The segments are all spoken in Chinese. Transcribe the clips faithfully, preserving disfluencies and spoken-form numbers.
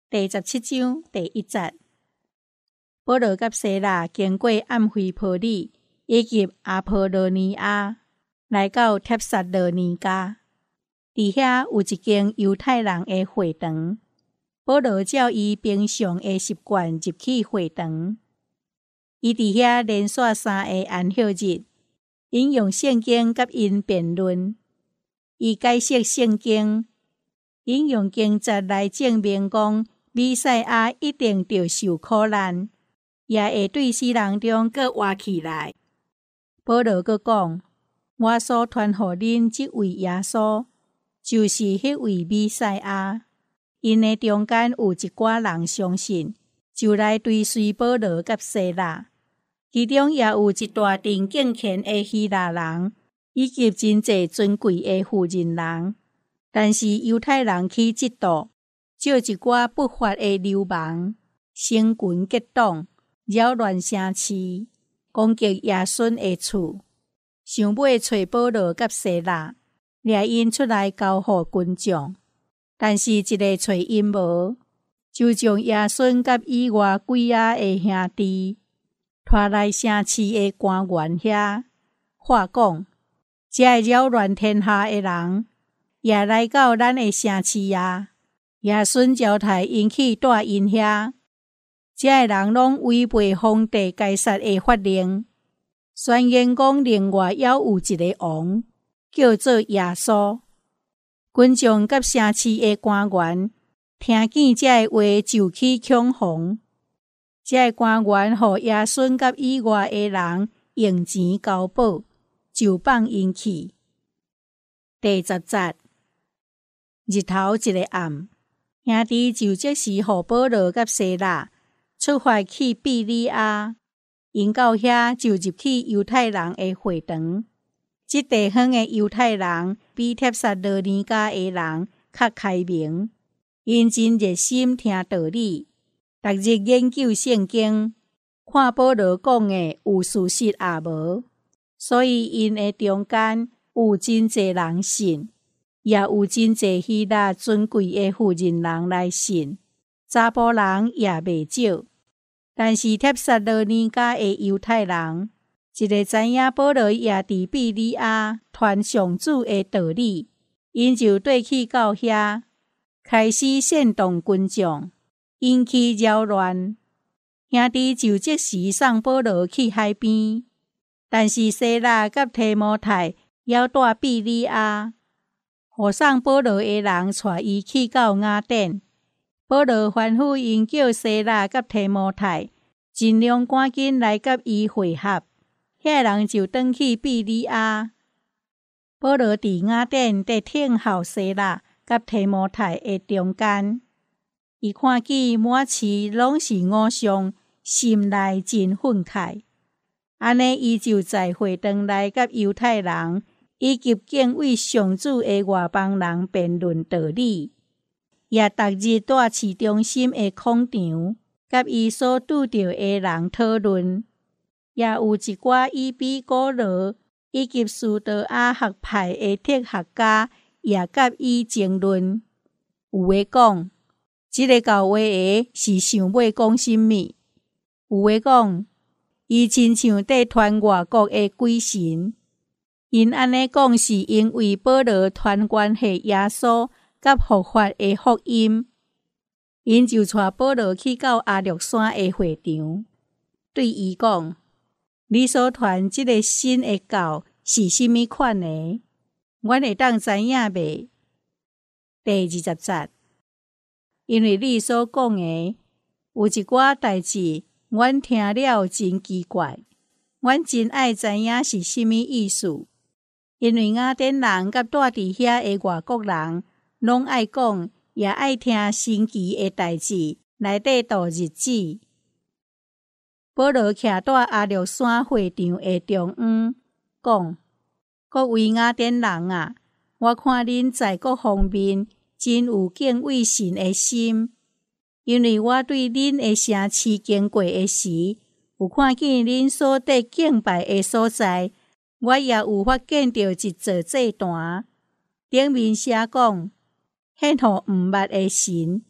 第十七章第一节，保罗甲西拉经过暗菲波里以及阿波罗尼亚，来到帖撒罗尼迦。伫遐有一间犹太人的会堂，保罗照伊平常的习惯入去会堂。伊伫遐连续三个安息日，引用圣经甲因辩论。伊解释圣经，引用经节来证明讲，弥赛亚一定着受苦难，也会对死人中阁活起来。保罗阁讲，我所传予恁即位耶稣，就是迄位弥赛亚。因的中间有一寡人相信，就来追随保罗甲西拉，其中也有一大群敬虔的希腊人，以及真侪尊贵的妇人人。但是犹太人去嫉妒，借一寡不法的流氓，成群结党，扰乱城市，攻击耶稣的厝，想要找保罗甲西拉，掠因出来交互群众。但是一个找因无，就将耶稣甲以外几仔的兄弟拖来城市的官员遐，话讲，这个扰乱天下的人，也来到咱的城市啊！耶稣交代因去带因遐，这个人拢违背皇帝该杀的法令，宣言讲另外还有一个王，叫做耶稣。群众甲城市的官员听见这个话，就去恐慌。这个官员予耶稣甲以外的人用钱交保，就放因去。第十节，日头一个暗，兄弟就即时予保罗甲西拉出发去庇哩亚，因到遐就入去犹太人的会堂。这地方的犹太人比帖撒罗尼迦的人较开明，因真热心听道理，逐日研究圣经，看保罗讲的有事实也无，所以因的中间有真侪人信，也有真侪希腊尊贵的妇人人来信，查甫人也袂少。但是帖撒罗尼迦的犹太人，一个知影保罗也伫庇哩亚传上主的道理，因就缀去到遐，开始煽动群众，引起扰乱。兄弟就即时送保罗去海边，但是西拉甲提摩太还带庇哩亚，予送保罗的人带伊去到雅典。保罗吩咐因叫西拉甲提摩太尽量赶紧来甲伊会合。遐人就转去庇哩亚。保罗伫雅典伫听候西拉甲提摩太的中间，伊看见满市拢是偶像，心内真愤慨。安尼，伊就在会堂内甲犹太人以及敬畏上主的外邦人辩论道理，也逐日在市中心的广场甲伊所拄着的人讨论。也有一寡伊比古罗以及苏德亚学派的哲学家也甲伊争论。有的讲，这个教话的是想要讲什么？有的讲，伊亲像在传外国的鬼神。因安尼讲是因为保罗传关系耶稣甲复活的福音。因就带保罗去到阿略山的会场，对伊讲，你所传这个新的教是甚么款的？阮会当知影袂？第二十节，因为你所讲的有一寡代志，阮听了真奇怪，阮真爱知影是甚么意思。因为雅典人甲住伫遐的外国人，拢爱讲，也爱听神奇的代志内底度日子。保罗徛在阿略山会场的中央，讲：各位雅典人啊，我看恁在各方面真有敬畏神的心，因为我对恁的城市经过的时，有看见恁所得敬拜的所在，我也有发现到一座祭坛，顶面写讲，献予毋捌的神，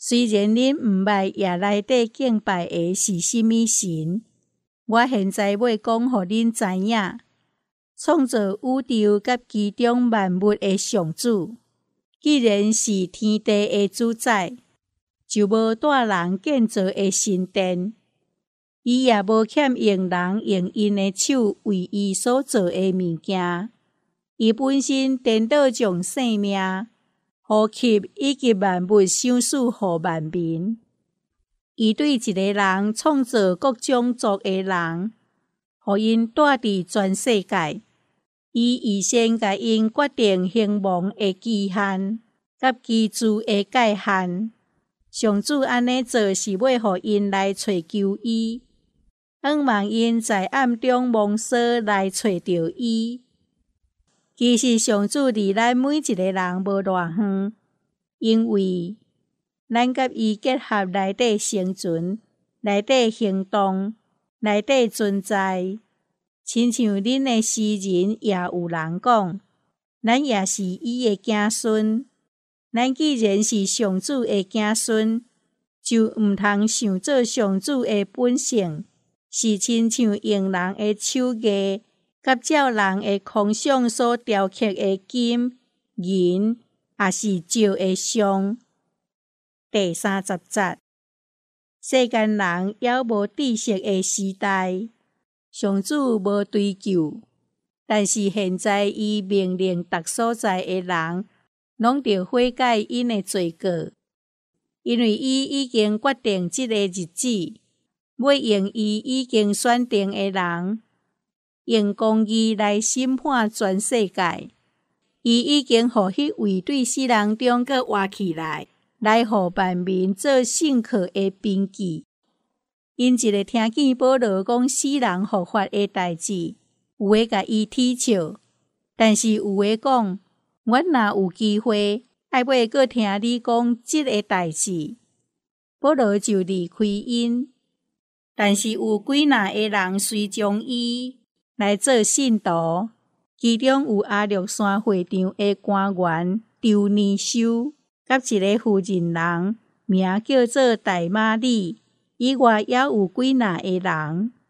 虽然恁毋捌夜内底敬拜的是甚物神，我现在要讲互恁知影，创造宇宙甲其中万物的上主，既然是天地的主宰，就无带人建造的神殿，伊也无欠用人用因的手为伊所做的物件。伊本身颠倒将生命、呼吸以及万物赏赐互万民。伊对一个人创造各种族的人，互因住伫全世界。伊预先甲因决定兴亡的期限，甲居住的界限。上主安尼做是要互因来找求伊，盼望因在暗中摸索来找着伊。其实上主离咱每一个人无偌远，因为咱甲伊结合内底生存、内底行动、内底存在，亲像恁的诗人也有人讲，咱也是伊的子孙。咱既然是上主的子孙，就毋通想做上主的本性，是亲像用人的手艺，甲照人的空想所雕刻的金、银，也是石的像。第三十节，世间人还无知识的时代，上主无追究，但是现在伊命令逐所在的人，拢着悔改因的罪过，因为伊已经决定这个日子，要用伊已经选定的人，用公义来审判全世界。伊已经互迄位对死人中阁活起来，来互万民做圣课的凭据。因一个听见保罗讲死人复活的代志，有诶甲伊踢笑，但是有诶讲，我若有机会，爱要阁听你讲即个代志。保罗就离开因，但是有几若个人随从伊来做信徒，其中有阿略山会场的官员丢尼修，甲一个妇人人，名叫做大马里，以外也有几若个人。